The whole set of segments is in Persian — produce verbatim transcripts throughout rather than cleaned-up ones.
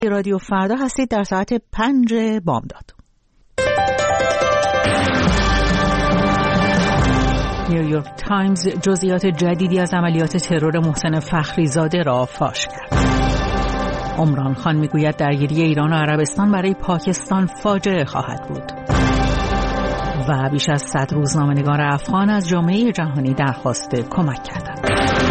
رادیو فردا هستید در ساعت پنج بامداد. نیویورک تایمز جزئیات جدیدی از عملیات ترور محسن فخریزاده را فاش کرد. عمران خان میگوید درگیری ایران و عربستان برای پاکستان فاجعه خواهد بود. و بیش از صد روزنامه‌نگار افغان از جامعه جهانی درخواست کمک کردند.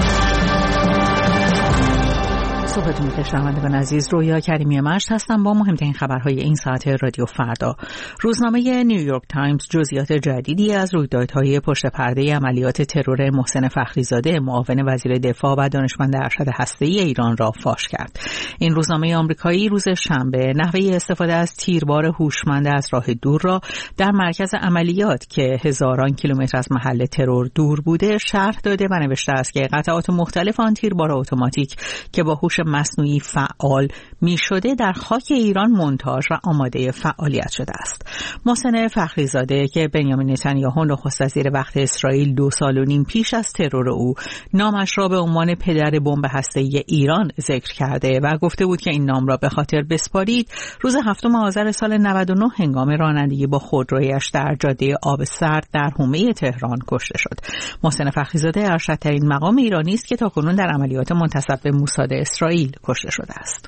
صبحتون بخیر شنوندگان عزیز، رویا کریمی مشت هستم با مهمترین خبرهای این ساعت رادیو فردا. روزنامه نیویورک تایمز جزئیات جدیدی از رویدادهای پشت پرده عملیات ترور محسن فخریزاده معاون وزیر دفاع و دانشمند ارشد هسته‌ای ایران را فاش کرد. این روزنامه آمریکایی روز شنبه نحوه استفاده از تیربار هوشمند از راه دور را در مرکز عملیات که هزاران کیلومتر از محل ترور دور بوده شرح داده و نوشته است که قطعات مختلف آن تیربار اتوماتیک که با هوش مصنوعی فعال می شده در خاک ایران مونتاژ و آماده فعالیت شده است. محسن فخریزاده که بنیامین نتانیاهو نخست وزیر وقت اسرائیل دو سال و نیم پیش از ترور او نامش را به عنوان پدر بمب هسته‌ای ایران ذکر کرده و گفته بود که این نام را به خاطر بسپارید، روز هفتم آذر سال نود و نه هنگام رانندگی با خودرویش در جاده آب سرد در حومه تهران کشته شد. محسن فخریزاده ارشدترین مقام ایرانی است که تاکنون در عملیات منتسب به موساد اسرائیل کشته شده است.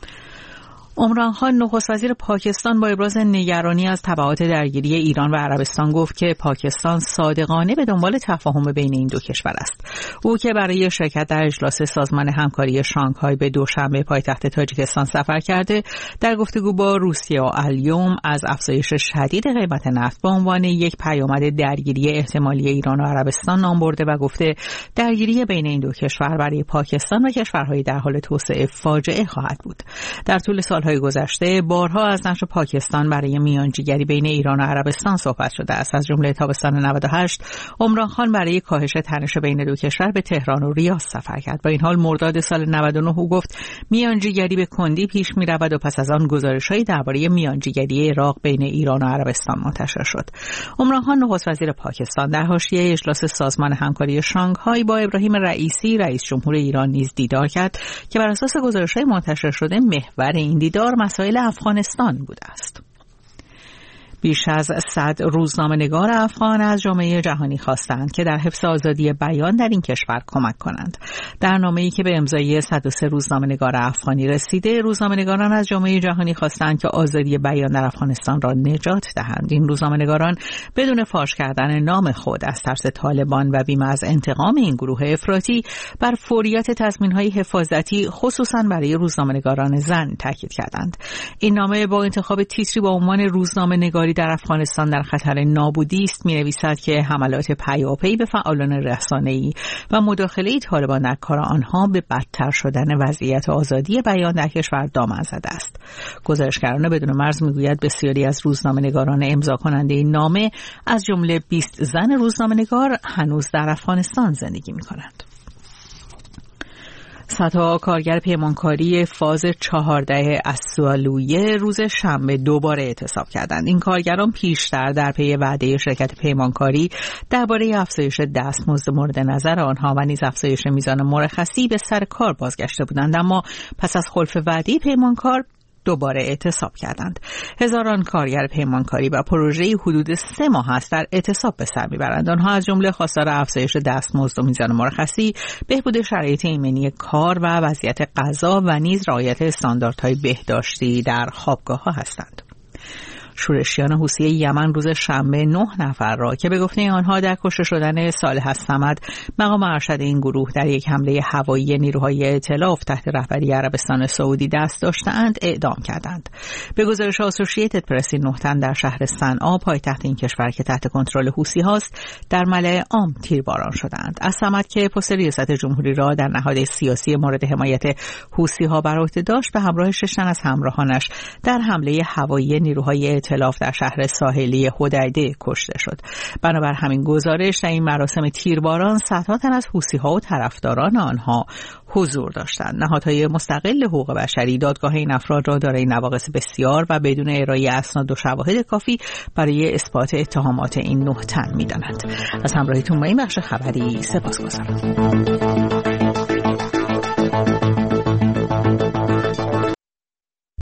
عمران خان نخست وزیر پاکستان با ابراز نگرانی از تبعات درگیری ایران و عربستان گفت که پاکستان صادقانه به دنبال تفاهم بین این دو کشور است. او که برای شرکت در اجلاس سازمان همکاری شانگهای به دوشنبه پایتخت تاجیکستان سفر کرده، در گفتگو با روسیه و الیوم از افزایش شدید قیمت نفت به عنوان یک پیامد درگیری احتمالی ایران و عربستان نام برده و گفته درگیری بین این دو کشور برای پاکستان و کشورهای در حال توسعه فاجعه خواهد بود. در طول سال های گذشته بارها از نقش پاکستان برای میانجیگری بین ایران و عربستان صحبت شده است. از جمله تابستان نود و هشت عمران خان برای کاهش تنش بین دو کشور به تهران و ریاض سفر کرد. با این حال مرداد سال نود و نه او گفت میانجیگری به کندی پیش می‌رود و پس از آن گزارش‌هایی درباره میانجیگری عراق بین ایران و عربستان منتشر شد. عمران خان نخست وزیر پاکستان در حاشیه اجلاس سازمان همکاری شانگهای با ابراهیم رئیسی رئیس جمهور ایران نیز دیدار کرد که بر اساس گزارش‌های منتشر شده محور این دیدار مسائل افغانستان بوده است. بیش از صد روزنامه‌نگار افغان از جامعه جهانی خواستند که در حفظ آزادی بیان در این کشور کمک کنند. در نامه‌ای که به امضای صد و سه روزنامه‌نگار افغانی رسیده، روزنامه‌نگاران از جامعه جهانی خواستند که آزادی بیان در افغانستان را نجات دهند. این روزنامه‌نگاران بدون فاش کردن نام خود از ترس طالبان و بیم از انتقام این گروه افراطی بر فوریت تضمین‌های حفاظتی خصوصاً برای روزنامه‌نگاران زن تاکید کردند. این نامه با انتخاب تیتری با عنوان روزنامه‌نگاری در افغانستان در خطر نابودی است می‌نویسد که حملات پیاپی به فعالان رسانه‌ای و مداخله طالبان در کار آنها به بدتر شدن وضعیت آزادی بیان در کشور دامن زده است. گزارشگران بدون مرز می‌گوید بسیاری از روزنامه‌نگاران امضا کننده این نامه از جمله بیست زن روزنامه‌نگار هنوز در افغانستان زندگی می‌کنند. صدها کارگر پیمانکاری فاز چهارده اسوالویه روز شنبه دوباره اعتصاب کردند. این کارگران پیشتر در پی وعده شرکت پیمانکاری درباره افزایش دستمزد مورد نظر آنها و نیز افزایش میزان مرخصی به سر کار بازگشته بودند، اما پس از خلف وعده پیمانکار دوباره اعتصاب کردند. هزاران کارگر پیمانکاری و پروژه‌ای حدود سه ماه است در اعتصاب به سر میبرند. آنها از جمله خواستار افزایش دستمزد و میزان مرخصی، بهبود شرایط ایمنی کار و وضعیت غذا و نیز رعایت استانداردهای بهداشتی در خوابگاه‌ها هستند. شورشیان حوثی یمن روز شنبه نه نفر را که به گفته آنها در کشته شدن صالح الصمد مقام ارشد این گروه در یک حمله هوایی نیروهای ائتلاف تحت رهبری عربستان سعودی دست داشته‌اند اعدام کردند. به گزارش اسوسییتد پرس نه تن در شهر صنعا پایتخت این کشور که تحت کنترل حوثی هاست در ملأ عام تیرباران شدند. الصمد که پست ریاست جمهوری را در نهاد سیاسی مورد حمایت حوثی ها بر عهده داشت به همراه شش تن از همراهانش در حمله هوایی نیروهای ائتلاف در شهر ساحلی حدیده کشته شد. بنابر همین گزارش در این مراسم تیرباران صدها تن از حوثی‌ها و طرفداران آنها حضور داشتند. نهادهای مستقل حقوق بشری دادگاه این افراد را دارای نواقص بسیار و بدون ارائه اسناد و شواهد کافی برای اثبات اتهامات این نه تن می‌دانند. از همراهیتون با این بخش خبری سپاسگزارم.